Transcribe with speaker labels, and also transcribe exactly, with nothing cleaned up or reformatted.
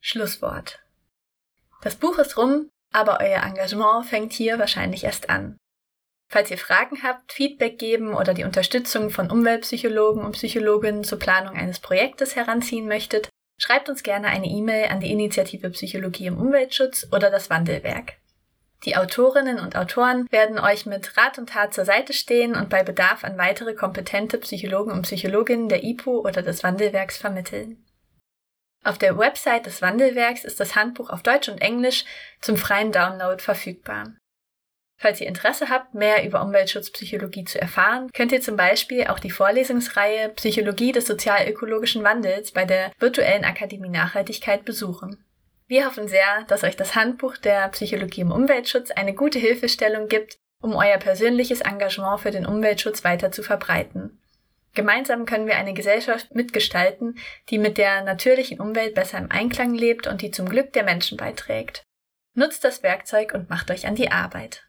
Speaker 1: Schlusswort. Das Buch ist rum, aber euer Engagement fängt hier wahrscheinlich erst an. Falls ihr Fragen habt, Feedback geben oder die Unterstützung von Umweltpsychologen und Psychologinnen zur Planung eines Projektes heranziehen möchtet, schreibt uns gerne eine E-Mail an die Initiative Psychologie im Umweltschutz oder das Wandelwerk. Die Autorinnen und Autoren werden euch mit Rat und Tat zur Seite stehen und bei Bedarf an weitere kompetente Psychologen und Psychologinnen der I P U oder des Wandelwerks vermitteln. Auf der Website des Wandelwerks ist das Handbuch auf Deutsch und Englisch zum freien Download verfügbar. Falls ihr Interesse habt, mehr über Umweltschutzpsychologie zu erfahren, könnt ihr zum Beispiel auch die Vorlesungsreihe Psychologie des sozial-ökologischen Wandels bei der Virtuellen Akademie Nachhaltigkeit besuchen. Wir hoffen sehr, dass euch das Handbuch der Psychologie im Umweltschutz eine gute Hilfestellung gibt, um euer persönliches Engagement für den Umweltschutz weiter zu verbreiten. Gemeinsam können wir eine Gesellschaft mitgestalten, die mit der natürlichen Umwelt besser im Einklang lebt und die zum Glück der Menschen beiträgt. Nutzt das Werkzeug und macht euch an die Arbeit.